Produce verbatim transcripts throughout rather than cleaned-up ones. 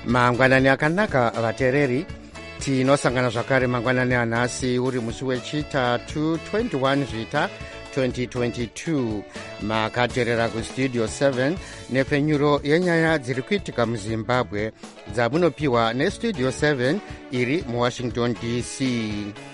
mangwanani akanaka vatereri, tinosangana zvakare mangwanani anhasi uri musi wechitatu twenty one zvita twenty twenty-two. makateerera kustudio seven nepfenyuro yenyaya dziri kuitika muzimbabwe dzamunopiwa nestudio seven iri muwashington D C.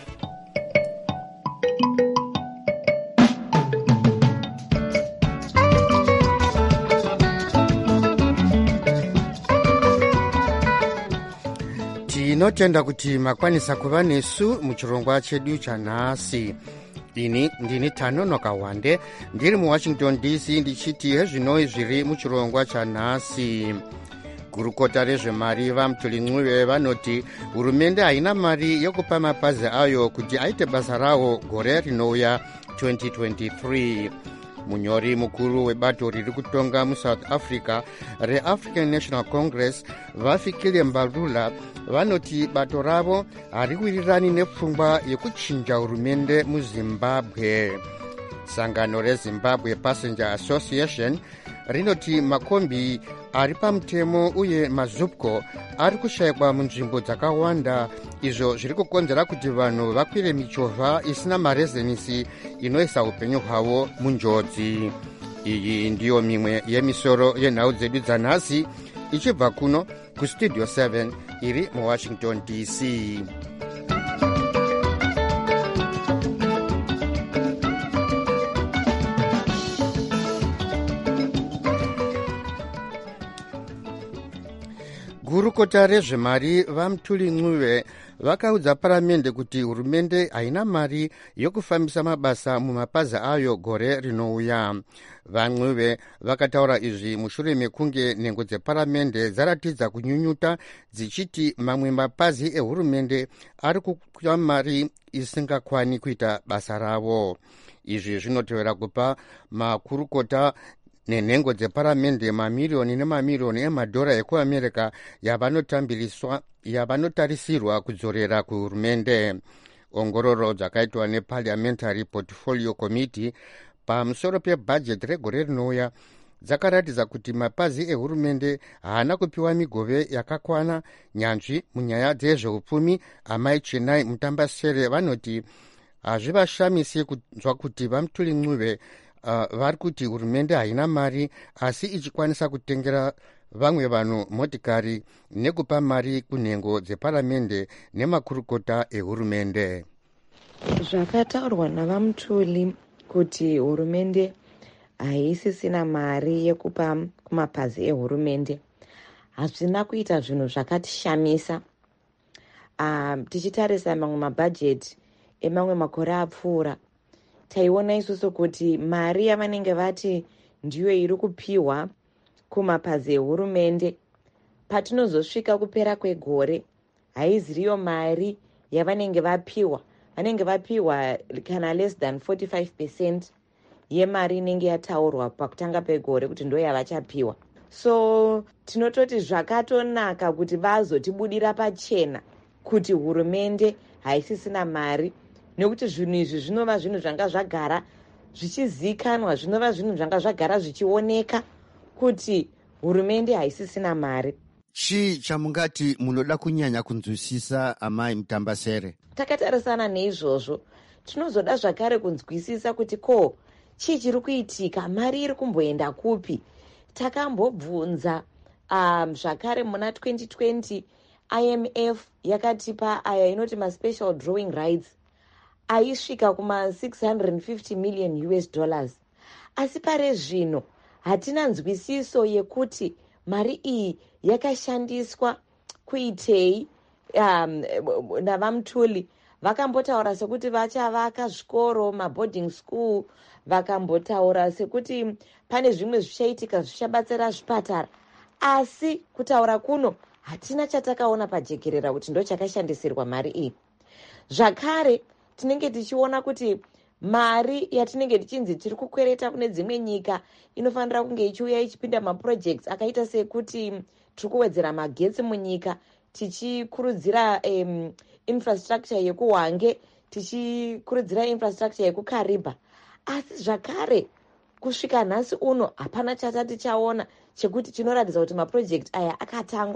tinotenda kuti makwanisa kuva nesu muchirongwa chedu chanhasi. ini ndini Tanonoka Wande ndiri muwashington D C ndichiti hezvinoi zviri muchirongwa chanhasi. gurukota rezvemari vaMuthulincuve vanoti hurumende haina mari yokupa mapazi ayo kuti aite basa rawo gore rinouya twenty twenty-three. munyori mukuru webato riri kutonga muSouth Africa reAfrican National Congress vafikile Mbalula vanoti bato ravo hariwirirani nepfungwa yekuchinja hurumende muZimbabwe. sangano reZimbabwe Passenger Association rinoti makombi ari pamutemo uye mazupco ari kushayikwa munzvimbo dzakawanda, izvo zviri kukonzera kuti vanhu vakwire michovha isina marezenisi inoisa upenyu hwavo munjodzi. iyi ndiyo mimwe yemisoro yenhau dzedu dzanhasi ichibva kuno kustudio seven iri muwashington D C. gurukota rezvemari vaMuthulincuve vakaudza paramende kuti hurumende haina mari yokufambisa mabasa mumapazi ayo gore rinouya. vaNcuve vakataura izvi mushure mekunge nhengo dzeparamende dzaratidza kunyunyuta dzichiti mamwe mapazi ehurumende ari kupa mari isingakwani kuita basa ravo. izvi zvinotevera kupa makurukota nenhengo dzeparamende mamiriyoni nemamiriyoni emadhora ekuamerica yavanotambiriswa yavanotarisirwa kudzorera kuhurumende. ongororo dzakaitwa neParliamentary Portfolio Committee pamusoro pebhajeti regore rinouya dzakaratidza kuti mapazi ehurumende haana kupiwa migove yakakwana. nyanzvi munyaya dzezveupfumi amai Chenai Mutambasere vanoti hazvivashamisi kunzwa kuti vaMuthulincuve Uh, vari kuti hurumende haina mari asi ichikwanisa kutengera vamwe vanhu motikari nekupa mari kunhengo dzeparamende nemakurukota ehurumende. zvakataurwa navaMuthuli kuti hurumende haisisina mari yekupa kumapazi ehurumende hazvina kuita zvinhu zvakatishamisa. uh, tichitarisa mamwe mabhajeti emamwe makore apfuura taiona isusu kuti mari yavanenge vati ndiyo iri kupiwa kumapazi ehurumende patinozosvika kupera kwegore haiziriyo mari yavanenge vapiwa. vanenge vapiwa kana less than forty-five percent yemari inenge yataurwa pakutanga pegore kuti ndo yavachapiwa. so tinototi zvakatonaka kuti vazotibudira pachena kuti hurumende haisisina mari, nekuti zvinhu izvi zvinova zvinhu zvanga zvagara zvichizikanwa, zvinova zvinhu zvanga zvagara zvichioneka kuti hurumende haisisina mari. chii chamungati munoda kunyanya kunzwisisa amai Mutambasere? takatarisana neizvozvo tinozoda zvakare kunzwisisa kuti ko chii chiri kuitika, mari iri kumboenda kupi. takambobvunza um, zvakare muna twenty twenty I M F yakatipa aya inoti maspecial drawing rights aisvika kuma six hundred fifty million U S dollars. asi pare zvino hatina nzwisiso yekuti mari iyi yakashandiswa kuitei. um, navaMuthuli vakambotaura sekuti vachavaka zvikoro, maboarding school, vakambotaura sekuti pane zvimwe zvichaitika zvichabatsira zvipatara, asi kutaura kuno hatina chatakaona pajekerera kuti ndo chakashandisirwa mari iyi. zvakare tinenge tichiona kuti mari yatinenge tichinzi tiri kukwereta kune dzimwe nyika inofanira kunge ichiuya ichipinda maprojects akaita sekuti tiri kuwedzera magetsi munyika, tichikurudzira um, infrastructure yekuhwange, tichikurudzira infrastructure yekukariba. asi zvakare kusvika nhasi uno hapana chatati chaona chekuti chinoratidza kuti maproject aya akatangwa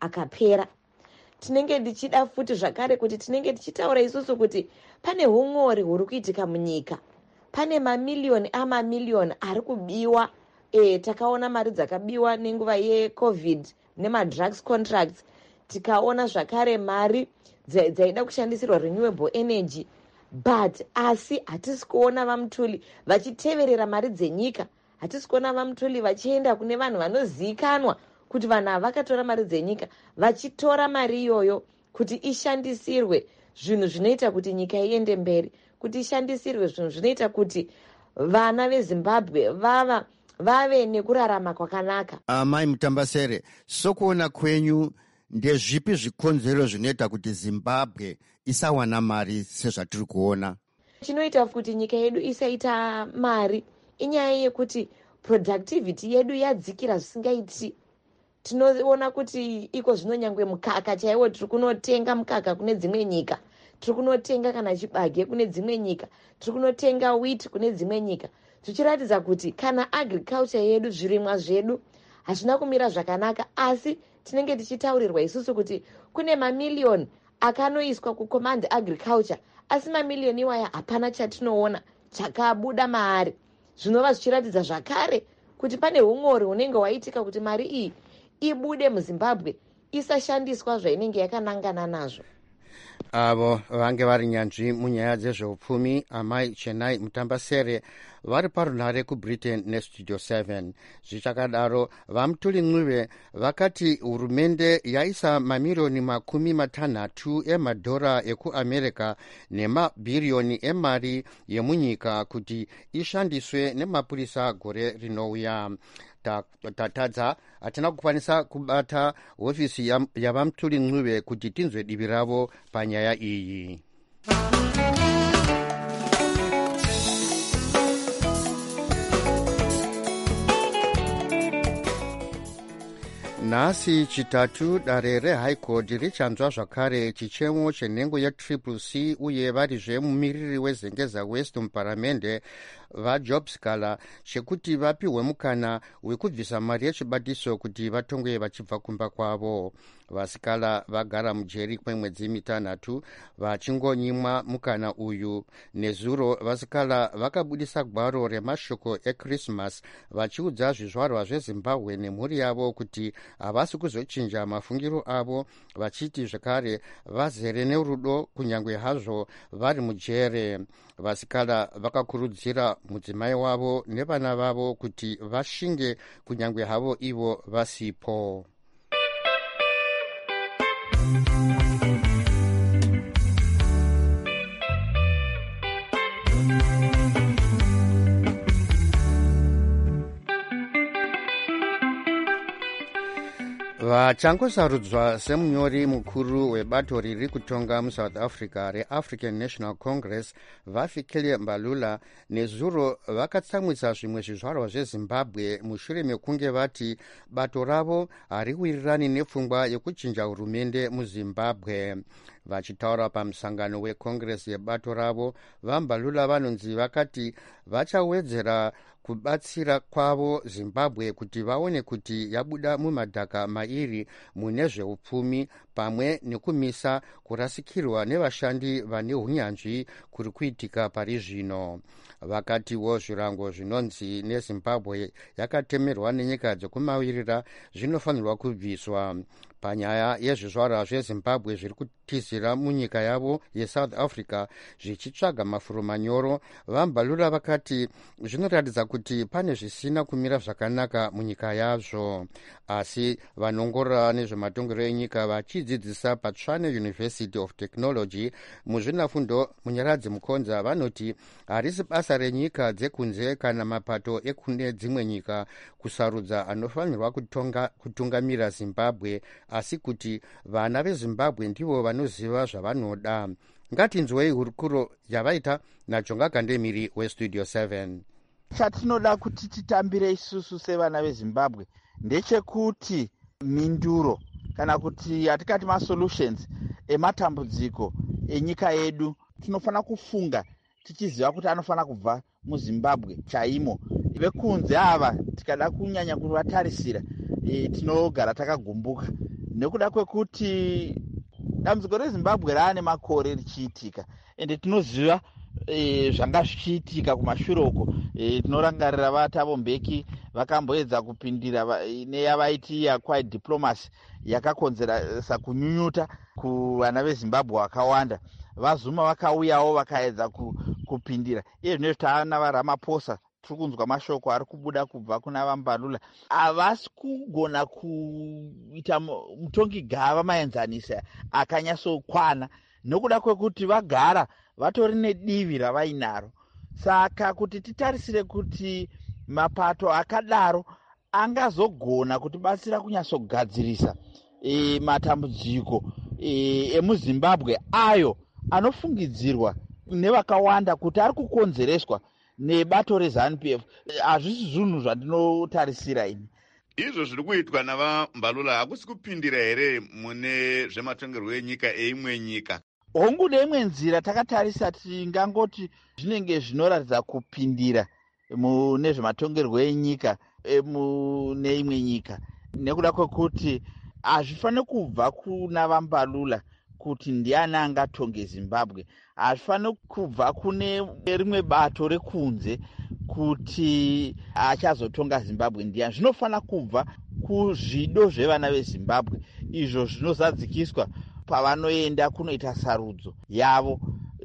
akapera. Tinenge ndichida futi zvakare kuti tinenge tichitaura isusu kuti pane hung'ori huri kuitika munyika. Pane mamiliyoni amamiliyoni ari kubiwa. E, takaona mari dzakabiwa nenguva yecovid nemadrugs contracts. Tikaona zvakare mari dzaida kushandisirwa renewable energy. But asi hatisi kuona vamutuli vachiteverera mari dzenyika. Hatisi kuona vamutuli vachienda kune vanhu vanozivikanwa kuti vanhu ava vakatora mari dzenyika, vachitora mari iyoyo kuti ishandisirwe zvinhu zvinoita kuti nyika iende mberi, kuti ishandisirwe zvinhu zvinoita kuti vana veZimbabwe vava vave nekurarama kwakanaka. Amai Mutambasere, sokuona kwenyu ndezvipi zvikonzero zvinoita kuti Zimbabwe isawana mari sezvatiri kuona? Chinoita kuti nyika yedu isaita mari inyaya yekuti productivity yedu yadzikira zvisingaiti. Tinoona kuti iko zvino nyangwe mukaka chaiwo tiri kunotenga mukaka kune dzimwe nyika, tiri kunotenga kana chibage kune dzimwe nyika, tiri kunotenga wheat kune dzimwe nyika, zvichiratidza kuti kana agriculture yedu, zvirimwa zvedu hazvina kumira zvakanaka. Asi tinenge tichitaurirwa isusu kuti kune mamiliyoni akanoiswa kucommand agriculture, asi mamiliyoni iwaya hapana chatinoona chakabuda maari. Zvinova zvichiratidza zvakare kuti pane hung'ori hunenge hwaitika kuti mari iyi ibude muZimbabwe isashandiswa zvainenge yakanangana nazvo. Avo vange vari nyanzvi munyaya dzezveupfumi amai Chenai Mutambasere vari parunhare kuBritain nestudio seven. Zvichakadaro vamutuli Ncube vakati hurumende yaisa mamiliyoni makumi matanhatu emadhora ekuAmerica nemabhiriyoni emari yemunyika kuti ishandiswe nemapurisa gore rinouya. Tatadza hatina kukwanisa kubata hofisi yavamutuli Ncube kuti tinzwe divi ravo panyaya iyi. Nhasi chitatu dare reHigh Court richanzwa zvakare chichemo chenhengo yetriple C uye varizve mumiriri wezengeza West muparamende vaJob Sikala chekuti vapiwe mukana wekubvisa mari yechibatiso kuti vatongwe vachibva kumba kwavo. Vasikala vagara mujeri kwemwedzi mitanhatu vachingonyimwa mukana uyu. Nezuro Vasikala vakabudisa gwaro remashoko eChristmas vachiudza zvizvarwa zveZimbabwe nemhuri yavo kuti havasi kuzochinja mafungiro avo, vachiti zvakare vazere nerudo kunyange hazvo vari mujere. Vasikala vakakurudzira mudzimai wavo nevana vavo kuti vashinge kunyange havo ivo vasipo. Vachangosarudzwa semunyori mukuru webato riri kutonga muSouth Africa reAfrican National Congress vaFikile Mbalula nezuro vakatsamwisa zvimwe zvizvarwa zveZimbabwe mushure mekunge vati bato ravo hariwirirani nepfungwa yekuchinja hurumende muZimbabwe. Vachitaura pamusangano weCongress yebato ravo, vaMbalula vanonzi vakati vachawedzera kubatsira kwavo Zimbabwe kuti vaone kuti yabuda mumadhaka mairi mune zveupfumi pamwe nekumisa kurasikirwa nevashandi vane hunyanzvi kuri kuitika pari zvino. Vakatiwo zvirango zvinonzi neZimbabwe yakatemerwa nenyika dzekumavirira zvinofanirwa kubviswa. Panyaya yezvizvarwa zveZimbabwe zviri kutizira munyika yavo yeSouth Africa zvichitsvaga mafuro manyoro, vaMbalula vakati zvinoratidza kuti pane zvisina kumira zvakanaka munyika yazvo. Asi vanongorora nezvematongero enyika vachidzidzisa paTshwane University of Technology muzvinafundo Munyaradzi Mukonza vanoti harisi basa renyika dzekunze kana mapato ekune dzimwe nyika kusarudza anofanirwa kutonga, kutungamira Zimbabwe, asi kuti vana veZimbabwe ndivo vanoziva zvavanoda. Ngatinzwei hurukuro yavaita naJonga Kandemiri weStudio seven. Chatinoda kuti titambire isusu sevana veZimbabwe ndechekuti minduro kana kuti atikati masolutions ematambudziko enyika yedu tinofana kufunga tichiziva kuti anofana kubva muZimbabwe chaimo. Vekunze ava tikada kunyanya kuvatarisira e, tinogara takagumbuka nekuda kwekuti dambudziko rezimbabwe raane makore richiitika ende tinoziva e, zvanga zvichiitika kumashure uko. E, tinorangarira vatavo mbeki vakamboedza kupindira neyavaiti yaquiet diplomacy yakakonzeresa kunyunyuta kuvana vezimbabwe vakawanda. Vazuma vakauyawo vakaedza ku, kupindira. Iye zvino taana vaRamaphosa tiri kunzwa mashoko ari kubuda kubva kuna vaMbalula havasi kugona kuita mutongi gava maenzanisa akanyatsokwana nokuda kwekuti vagara vatori nedivi ravainaro. Saka kuti titarisire kuti mapato akadaro angazogona kutibatsira kunyatsogadzirisa e, matambudziko e, emuzimbabwe ayo anofungidzirwa nevakawanda kuti ari kukonzereswa nebato reZANU-P F, hazvisi zvinhu zvandinotarisira ini. Izvo zviri kuitwa navaMbalula hakusi kupindira here mune zvematongerwo enyika eimwe nyika? Hongu neimwe nzira takatarisa tingangoti zvinenge zvinoratidza kupindira mune zvematongerwo enyika mune imwe nyika, nekuda kwekuti hazvifaniri kubva kuna vaMbalula kuti ndiani angatonge Zimbabwe. Hazvifaniri kubva kune rimwe bato rekunze kuti achazotonga Zimbabwe ndiani. Zvinofanira kubva kuzvido zvevana veZimbabwe izvo zvinozadzikiswa pavanoenda kunoita sarudzo yavo.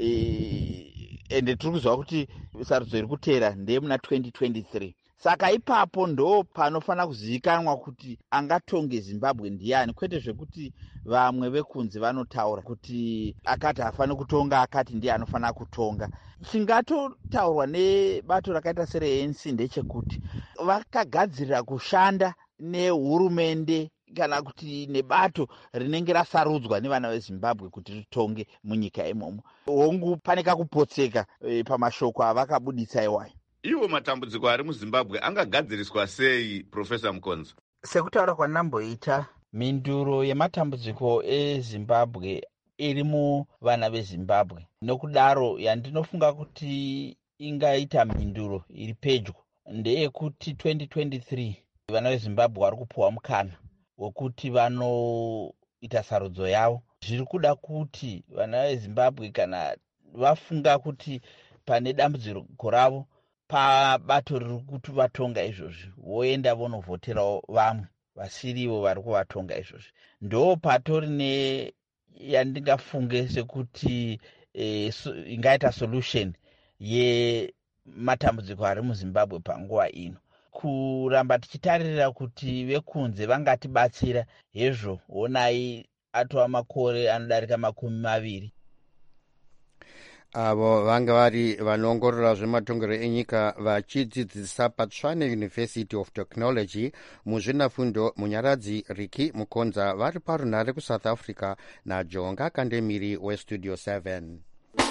E, ende tiri kuziva kuti sarudzo iri kuteera ndeyemuna twenty twenty-three. Saka ipapo ndo panofanira kuzivikanwa kuti angatonge Zimbabwe ndiani, kwete zvekuti vamwe vekunzi vanotaura kuti akati hafaniri kutonga, akati ndiye anofanira kutonga. Chingatotaurwa nebato rakaita sere-A N C ndechekuti vakagadzirira kushanda nehurumende kana kuti nebato rinenge rasarudzwa nevana veZimbabwe kuti ritonge munyika imomo. Hongu pane kakupotseka e, pamashoko avakabuditsa iwayo. Iwo matambudziko ari muZimbabwe angagadziriswa sei, Profesa Mukonzo? Sekutaura kwandamboita, minduro yematambudziko eZimbabwe iri muvana veZimbabwe. Nokudaro yandinofunga kuti ingaita minduro iri pedyo ndeyekuti twenty twenty-three vana veZimbabwe vari kupuwa mukana wekuti vanoita sarudzo yavo. Zviri kuda kuti vana veZimbabwe kana vafunga kuti pane dambudziko ravo pabato riri kuti vatonga izvozvi, voenda vonovhoterawo vamwe vasirivo vari kuvatonga izvozvi. Ndo patori ne yandingafunge sekuti e, so, ingaita solution yematambudziko ari muZimbabwe panguva ino. Kuramba tichitarira kuti vekunze vangatibatsira hezvo, onai atova makore anodarika makumi maviri. Avo vanga vari vanoongorora zvematongero enyika vachidzidzisa paTshwane University of Technology muzvinafundo Munyaradzi Riki Mukonza vari parunhare kuSouth Africa naJonga Kandemiri weStudio seven.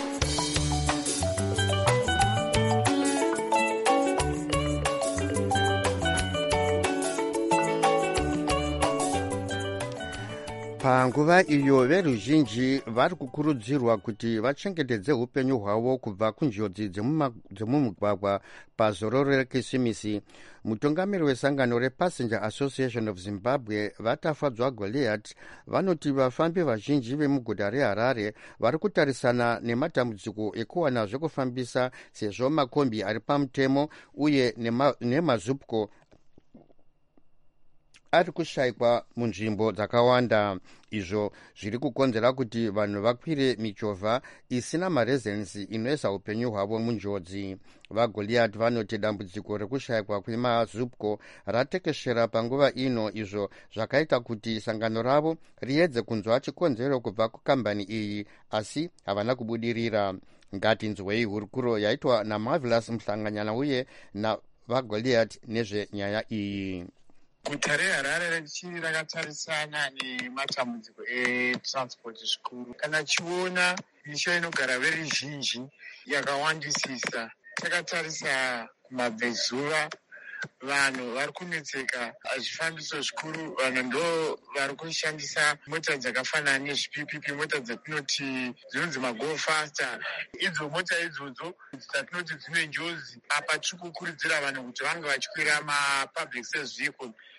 Panguva iyo veruzhinji vari kukurudzirwa kuti vachengetedze upenyu hwavo kubva kunjodzi dzemumugwagwa pazororo reKisimisi. Mutungamiri wesangano rePassenger Association of Zimbabwe Vatafadzwa Goliath vanoti vafambi vazhinji vemuguta reHarare vari kutarisana nematambudziko ekuwana zvekufambisa sezvo makombi ari pamutemo uye nemazupko ari kushayikwa munzvimbo dzakawanda. Izvo zviri kukonzera kuti vanhu vakwire michovha isina marezensi inoisa upenyu hwavo munjodzi. VaGoliath vanoti dambudziko rekushayikwa kwemazupko ratekeshera panguva ino, izvo zvakaita kuti sangano ravo riedze kunzwa chikonzero kubva kukambani iyi, asi havana kubudirira. Ngatinzwei hurukuro yaitwa naMarvelous Mhlanganyana uye navaGoliath nezvenyaya iyi. Guta reHarare richiri rakatarisana nematambudziko etransport zvikuru. Kana chiona misha inogara veruzhinji yakawandisisa, takatarisa kumabvezuva vanhu vari kunetseka zvifambiso zvikuru. Vanhu ndo vari kushandisa mota dzakafanana nezvipipipi, mota dzatinoti dzinonzi mago fasta. Idzo mota idzodzo dzatinoti dzine njodzi. Apa tiri kukurudzira vanhu kuti vange vachikwira mapublic service vehicle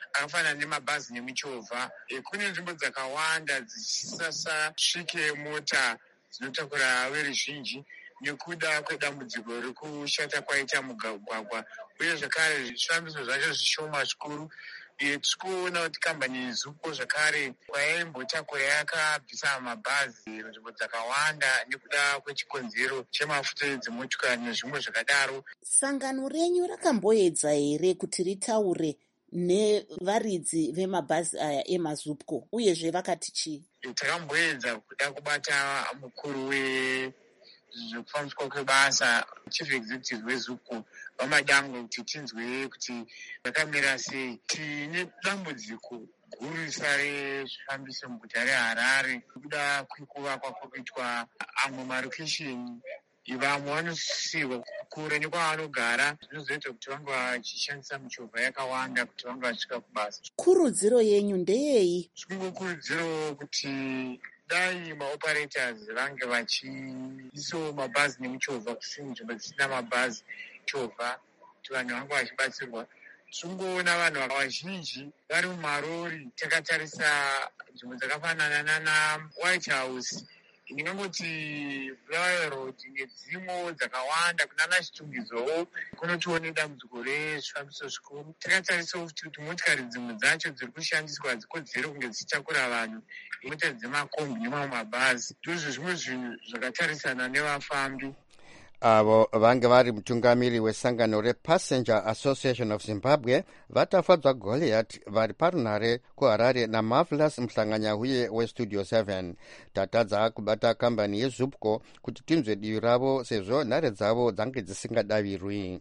akafanana nemabhazi nemichovha. Kune nzvimbo dzakawanda dzisisasvike mota dzinotakura veruzhinji nekuda kwedambudziko rekushata kwaita mugwagwa, uye zvakare zvifambiso zvacho zvishoma zvikuru. Tirikuona kuti kambani yeZUPCO zvakare kwayaimbotakura yakabvisa mabhazi nzvimbo dzakawanda nekuda kwechikonzero chemafuta edzimotokari nezvimwe zvakadaro. Sangano renyu rakamboedza here kuti ritaure nevaridzi vemabhazi aya emaZUPCO, uyezve vakati chii? Takamboedza kuda kubata mukuru we zvekufambiswa kwebasa, chief executive weZUPCO vamadangwe, kuti tinzwe kuti vakamira sei. Tine dambudziko gurisa rezvifambiso muguta reHarare kuda kwekuvakwa kwekuitwa amwe marokesheni. Vamwe vanosisirwa kure nekwavanogara, zvinozoita kuti vange vachishandisa michovha yakawanda kuti vange vachisvika kubasa. Kurudziro yenyu ndeyei? Kurudziro kuti dai maoperators vange vachiisawo mabhazi nemichovha kusini nzvimbo dzisina mabhazi chovha, kuti vanhu vange vachibatsirwa. Tingoona vanhu vazhinji vari mumarori. Takatarisa nzvimbo dzakafanana nana White House, ndingangoti Blair Road nedzimwe dzakawanda kunana Chitungizowo, kunotione dambudziko rezvifambiso zvikuru. Takatarisawo kuti motikari dzimwe dzacho dziri kushandiswa hadzikodzeri kunge dzichitakura vanhu, mota dzemakombi nemamwe mabhazi. Ndozvo zvimwe zvinhu zvakatarisana nevafambi. Avo vange vari mutungamiri wesangano rePassenger Association of Zimbabwe vatafadzwa Goliath vari parunhare kuHarare naMarvelous Mhlanganyahuye weStudio seven. Tatadza kubata kambani yeZUPCO kuti tinzwe divi ravo sezvo nhare dzavo dzange dzisingadavirwi.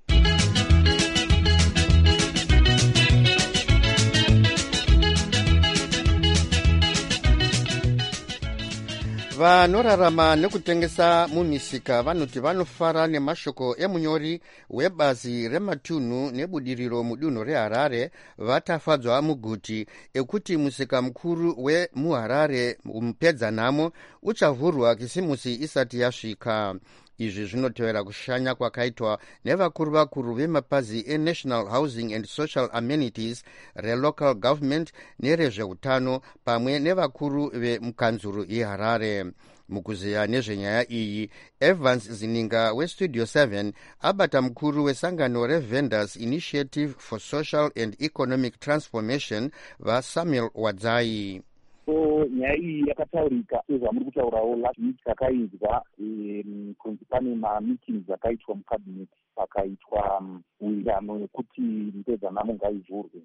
Vanorarama nekutengesa mumisika vanoti vanofara nemashoko emunyori webazi rematunhu nebudiriro mudunhu reHarare vatafadzwa muguti ekuti musika mukuru wemuHarare mupedzanhamo uchavhurwa kisimusi isati yasvika. Izvi zvinotevera kushanya kwakaitwa nevakuru vakuru vemapazi eNational Housing and Social Amenities, reLocal Government nerezveutano pamwe nevakuru vemukanzuru yeHarare. Mukuziya nezvenyaya iyi, Evans Zininga weStudio seven abata mukuru wesangano reVendors Initiative for Social and Economic Transformation vaSamuel Wadzai. So nyaya iyi yakataurika sezvamuri kutaurawo last week takainzwa kunzi pane mameetings akaitwa mucabinet pakaitwa uwirirano wekuti mupedzanhamo ngaivhurwe.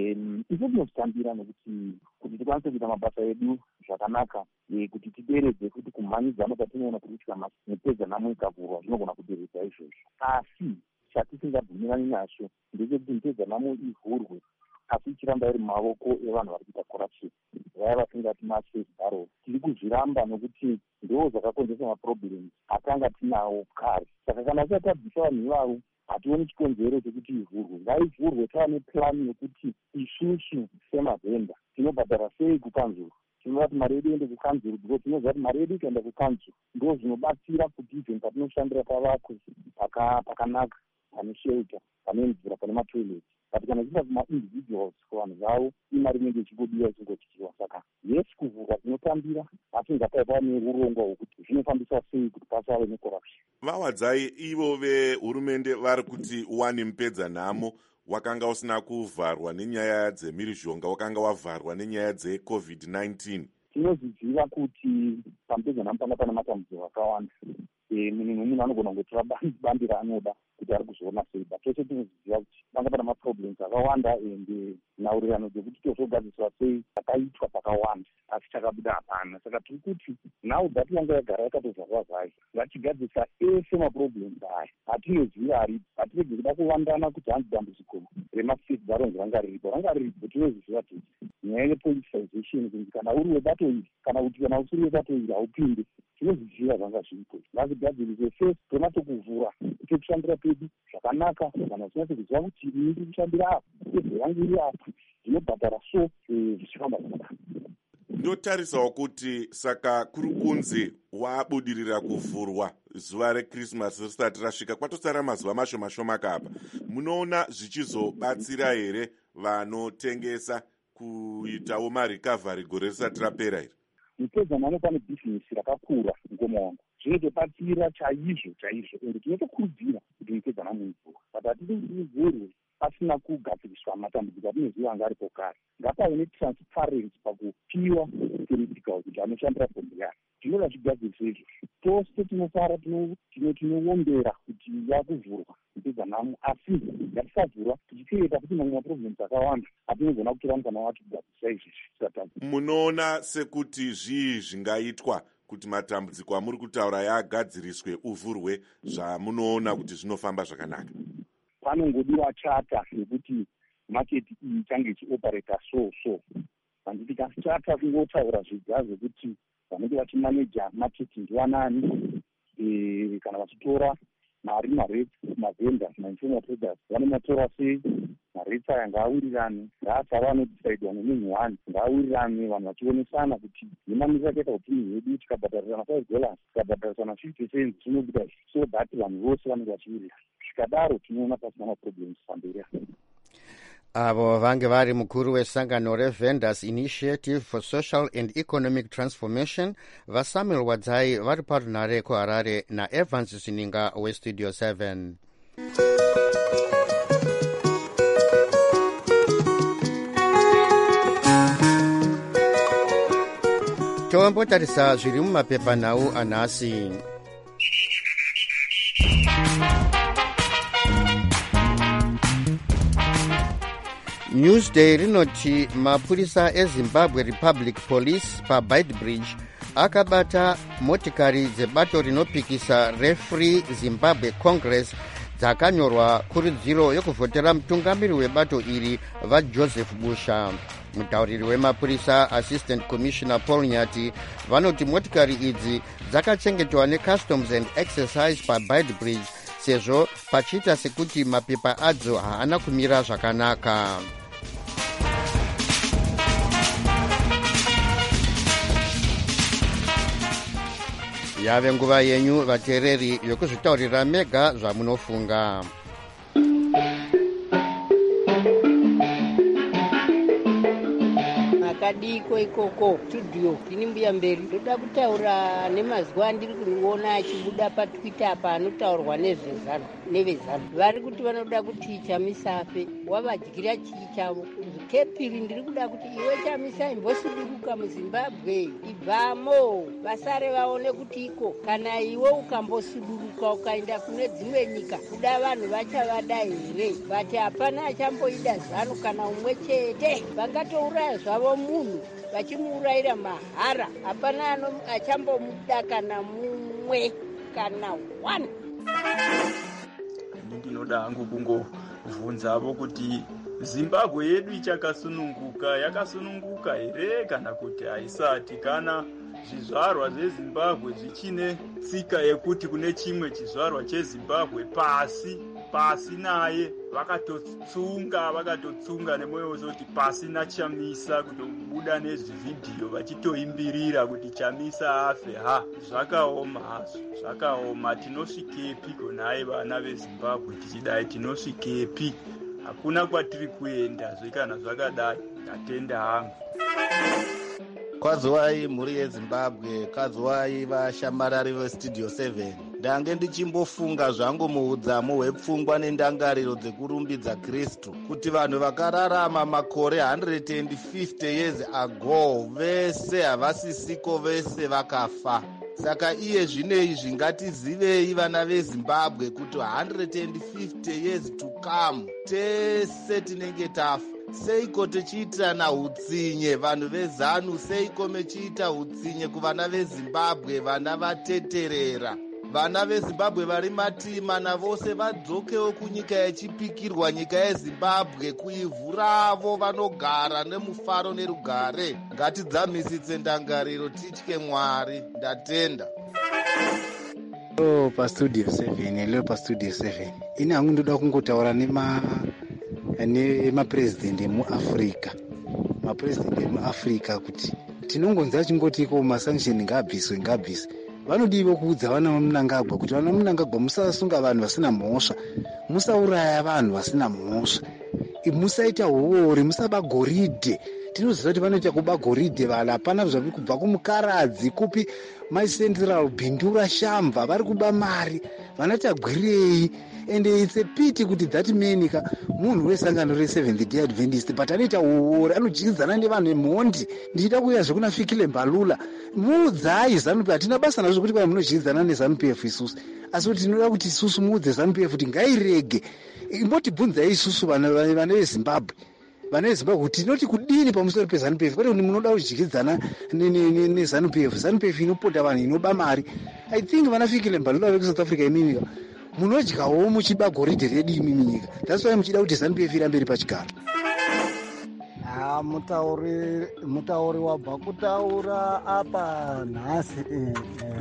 Isu tinozvitambira nekuti kuti tikwanise kuita mabasa edu zvakanaka, kuti tideredze kuti kumhanyidzano kwatinoona kuti kusvika mupedzanhamo ikavhurwa zvinogona kuderedza izvozvo. Asi chatisingabvumirani nacho ndechekuti mupedzanhamo ivhurwe asi ichiramba iri mumaoko evanhu vari kuita corruption, vaya vasingati maface barrel. Tiri kuzviramba nokuti ndo zvakakonzesa maproblems atanga tinawo kare. Saka kana tisati tabvisa vanhu ivavo hationi chikonzero chekuti ivhurwe. Ngaivhurwe tava neplan yekuti isusu semavhenda tinobhadhara sei kukanzuru. Tinoda kuti mari yedu iende kukanzuru because tinoziva kuti mari yedu ikaenda kukanzuru ndo zvinobatsira kuti even patinoshandira pavakwe pakanaka, pane shelter, pane mvura, pane matoilets. But kana zviita kuma-individuals kuvanhu vavo imari inenge ichingodiwa ichingotichiwa. Saka yes, kuvhurwa tinotambira, asi ngapaiva neurongwa hwekuti zvinofambiswa sei kuti pasave necorruption. Vawadzai ivo vehurumende vari kuti wani mupedzanhamo wakanga usina kuvharwa nenyaya dzemhirizhonga, wakanga wavharwa nenyaya dzecovid nineteen. Tinozviziva kuti pamupedzanhamo panga pane matambudziko akawanda. Munhu nomunhu anogona kungotora bandi raanoda kuti ari kuzoona sei, but tose tinozviziva kuti panga pane maproblems akawanda ende nhaurirano dzekuti tozogadziswa sei akaitwa pakawanda asi chakabuda hapana. Saka tiri kuti nhau dhati yanga yagara yakatozvarwa zvayo, ngatigadzisa ese maproblems aya atinoziva aripo. Hatirege kuda kuwandana kuti hanzi dambudziko remaface barrels ranga riripo, ranga riripo, tinozviziva tese. Nyaya yepoliticization kunzi kana uri webato iri kana kuti kana usiri webato iri haupinde, tinozviziva zvanga zviripo. Ngatigadzirize first tona tokuvhura tokushandira pedu zvakanaka, kana usina kuziva kuti ini ndiri kushandira apa, pezo yangu iri apa, ndinobhadhara so zvichifamba zvakanaka. Ndotarisawo kuti saka kuri kunzi wabudirira kuvhurwa zuva reChristmas risati rasvika, kwatosara mazuva mashoma shoma kapa. Munoona zvichizobatsira here vanotengesa kuitawo marikavhari gore risati rapera iri? mupedza namo pane bhizinesi rakakura ngoma wangu zvinotobatsira chaizvo chaizvo ende tinotokurudzira kuti mupedza namo ivhurwa but hatidi kuti ivhurwe pasina kugadziriswa matambudziko atinoziva anga aripo kare. ngapave netransparency pakupiwa political kuti anoshandira pombo yayo zvinoda zvigadziriswa izvozvo. tose tinofara tinowombera kuti yakuvhurwa mupedza namo asi ngatisavhurwa tichiteerera kuti mamwe maprovinsi akawanda atinogona kutora mukana wacho kugadzirisa izvi zvisatadza. Munoona sekuti zvii zvingaitwa kuti matambudziko amuri kutaura yagadziriswe uvhurwe zvamunoona kuti zvinofamba zvakanaka? Panongodiwa chata yekuti maketi iyi ichange ichioperata so so. Handiti kasi chata kungotaura zviga zvekuti vanenge vachimaneja maketi ndivanani e, kana vachitora mari mareti mavhendas mainformal traders vanomatora sei, mareti aya ngaawirirane, ngaasara anodhisaidwa nemunhu wani, ngaawirirane vanhu vachionesana kuti nemamiriro akaita upenyu hwedu tikabhadharisana five dollars tikabhadharisana fifty cents zvinobuda so that vanhu vose vanenge vachiwirirana. Zvikadaro tinoona pasina maproblems pamberi. avo vange vari mukuru wesangano reVendors Initiative for Social and Economic Transformation vaSamuel Wadzai vari parunare kuHarare naEvans Sininga weStudio seven. Tombotarisa zviri mumapepanhau anhasi. Newsday rinoti mapurisa eZimbabwe Republic Police paBaitbridge akabata motikari dzebato rinopikisa reFree Zimbabwe Congress dzakanyorwa kurudziro yokuvhotera mutungamiri webato iri vaJoseph Busha. Mutauriri wemapurisa Assistant Commissioner Paul Nyati vanoti motikari idzi dzakachengetwa neCustoms and Excise paBaitbridge sezvo pachiita sekuti mapepa adzo haana kumira zvakanaka. Yave nguva yenyu vateereri yokuzvitaurira mega zvamunofunga. Makadiko ikoko studio tini mbuya mberi ndoda kutaura nemazuva andiri kuona achibuda paTwitter apa anotaurwa nezvezano nevezano vari kuti vanoda kuti Chamisafe wavadyira chii chavo. Kepiri ndiri kuda kuti iwe Chamisa imbosiduruka muZimbabwe ibvamo vasare vaone kuti iko kana iwe ukambosiduruka ukaenda kune dzimwe nyika kuda vanhu vachavada here vati hapana achamboida zano kana umwe chete vangatouraya zvavo munhu vachimuurayira mahara hapana achambomuda kana mumwe kana one. Ndinoda hangu kungovhunzavo kuti Zimbabwe yedu ichakasununguka yakasununguka here kana kuti haisati, kana zvizvarwa zveZimbabwe zvichine tsika yekuti kune chimwe chizvarwa cheZimbabwe pasi pasi naye vakatotsunga vakatotsunga nemwoyo wose kuti pasina Chamisa kutobuda nezvivhidhiyo vachitoimbirira kuti Chamisa afe. Ha, zvakaoma hazvo, zvakaoma. Tinosvikepi konai vana veZimbabwe tichidai? Tinosvikepi? Hakuna kwatiri kuenda zvekana zvakadai. Ndatenda hangu. Kwaziwai mhuri yeZimbabwe, kwaziwai vashamarari veStudio seven. Ndange ndichimbofunga zvangu muudzamu hwepfungwa nendangariro dzekurumbidza Kristu kuti vanhu vakararama makore one hundred fifty years ago vese havasisiko, vese vakafa. Saka iye zvinei zvingatizivei vana veZimbabwe kuti one hundred fifty years to come tese tinenge tafa. Seiko tichiitirana utsinye vanhu vezanu? Seiko mechiita utsinye kuvana veZimbabwe, vana vateterera? Vana veZimbabwe vari matima navose vadzokewo kunyika yechipikirwa, nyika yeZimbabwe, kuivhu ravo vanogara nemufaro nerugare. Ngatidzamisitse ndangariro, titye Mwari. Ndatenda. Hello paStudio seven, hello paStudio seven. Ini hangu ndoda kungotaura nema nemapresident emuAfrica, mapresident emuAfrica kuti tinongonzi achingoti iko masanction ngabviswe ngabviswe. Vanodiwa kuudza vana vaMunangagwa kuti vana Munangagwa musasunga vanhu vasina mhosva, musauraya vanhu vasina mhosva. musaita uori, musaba goridhe. Tinoziva kuti vanoita kuba goridhe vala, hapana zvapi kubva kumukaradzi kupi maicentral bhindura shamva, vari kuba mari, vanatagwirei. And it's a pity kuti that man ka munhu wesangano re-Seventh Day Adventist but anoita uori, anodyidzana nevanhu emhondi. Ndichida kuuya zvekuna Fikile Mbalula, muudzai ZANU P F. Hatina basa nazvo kuti kwai munodyidzana neZANU P F isusu, asi kuti tinoda kuti isusu muudze ZANU P F kuti ngairege. Imbotibvunzai isusu vana veZimbabwe, vana veZimbabwe kuti tinoti kudini pamusoro peZANU P F, kwete kuti munoda kudyidzana neZANU P F. ZANU P F inopota vanhu, inoba mari. I think vana Fikile Mbalula vekuSouth Africa imimi munodyawo muchiba goridhe redu imimi nyika. That's why muchida kuti ZANU P F irambe iri pachigaro. Ah, mutauri mutauri wabva kutaura apa nhasi eh,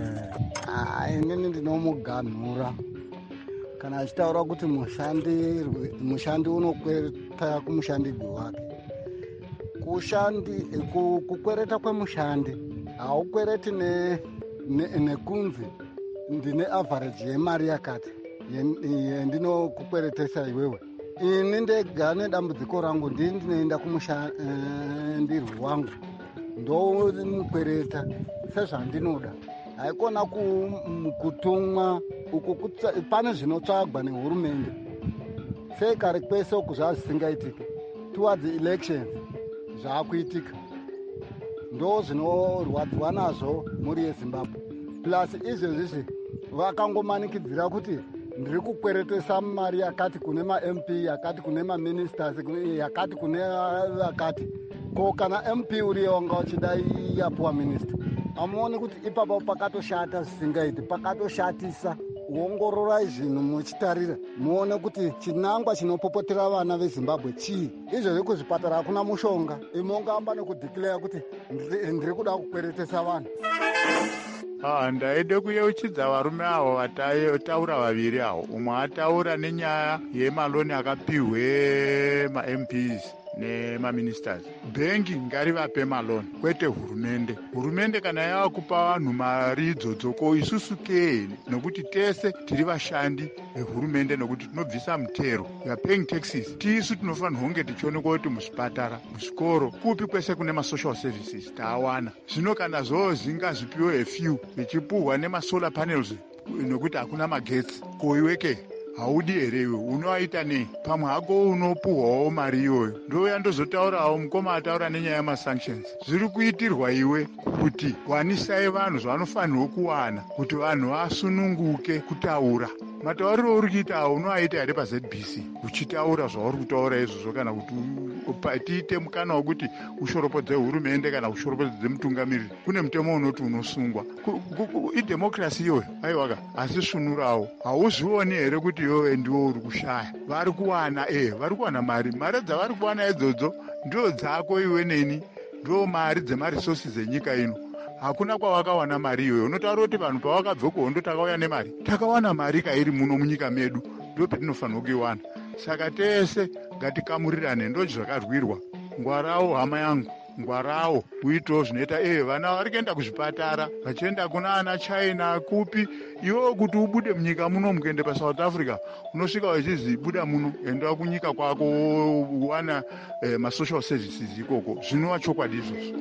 eh, inini ndinomuganhura kana achitaura kuti mushandi mushandi unokwereta kumushandidzi wake. Kushandi kukwereta kwemushandi haukwereti ne, ne, nekunzi ndine average yemari yakati ndinokukweretesa iwewe. Ini ndega nedambudziko rangu ndini ndinoenda kumushandirwi wangu ndomukwereta sezvandinoda. Haikona kutumwa uku pane zvinotsvagwa nehurumende. Sei kare kwese uku zvazvisingaitike towards elections zvaakuitika, ndo zvinorwadziwa nazvo muri yeZimbabwe. Plus izvezvizvi vakangomanikidzira kuti ndiri kukweretesa mari yakati kune ma-M P, yakati kune ma-ministers, yakati kune vakati. Ko kana M P uriyo wanga uchida yapuwa minister, amuoni kuti ipapo pakatoshata zvisingaiti, pakatoshatisa. Uongororai zvinhu muchitarira muone kuti chinangwa chinopopotera vana veZimbabwe chii. Izvozvi kuzvipatara hakuna mushonga, imongaamba nekudhikleya kuti ndiri kuda kukweretesa vanhu. Ah, ndaide kuyeuchidza varume avo vataura vaviri avo. Umwe ataura nenyaya yemaloni akapiwe ma-M Ps nemaministers. Bhengi ngarivape maloni, kwete hurumende. Hurumende kana yava kupa vanhu mari idzodzo, ko isusu kei? Nokuti tese tiri vashandi vehurumende, nokuti tinobvisa mutero, we are paying taxes. Tisu tinofanirwa kunge tichionekwa kuti muzvipatara, muzvikoro, kupi kwese kune ma-social services tawana. Zvino kana zvozi ngazvipiwe a few vichipuhwa nema-solar panels nokuti hakuna magetsi, ko iweke haudi here iwe unoaita nei? Pamwe hako unopuhwawo mari iyoyo. Ndouya ndozotaurawo mukoma ataura nenyaya yema-sanctions. Zviri kuitirwa iwe kuti wanisai vanhu zvavanofanirwa kuwana kuti vanhu vasununguke kutaura. Matauriro uri kuita unoaita here paZ B C uchitaura zvauri kutaura izvozvo, kana kuti tiite mukana wekuti ushoropodze hurumende kana ushoropodze mutungamiriri. Kune mutemo unoti unosungwa. Idemokrasi iyoyo aiwaka, asi svinurawo. Hauzvioni here kuti iwewe ndiwo uri kushaya? Vari kuwana eh, vari kuwana mari. Mari dzavari kuwana idzodzo ndio dzako iwe neni, ndio mari dzemaresources enyika ino. Hakuna kwawakawana mari iyoyo. Unotaura kuti vanhu pavakabve kuhondo takauya nemari. Takawana mari kairi muno munyika medu, ndio petinofanirwa kuiwana. Saka tese ngatikamurirane, ndo zvakarwirwa. Ngwarawo hama yangu, ngwarawo uitewo zvinoita eh vana vari kuenda kuzvipatara, vachienda kuna ana China kupi. Iwo kuti ubude munyika muno mukuende paSouth Africa, unosvika wachizi buda muno, enda kunyika kwako wana eh, ma-social services ikoko. Zvinova chokwadi izvozvo.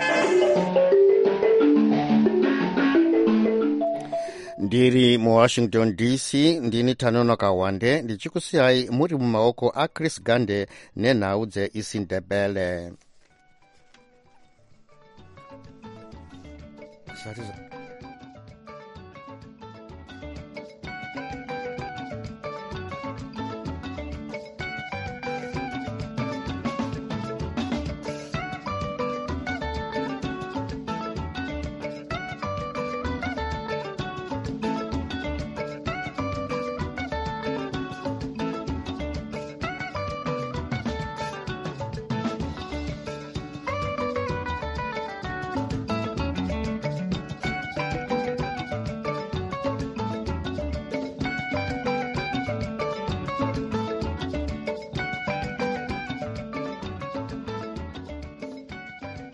Ndiri muWashington D C, ndini Tanono Kawande, ndichikusiyai muri mumaoko aChris Gande nenhau dzeIsindebele.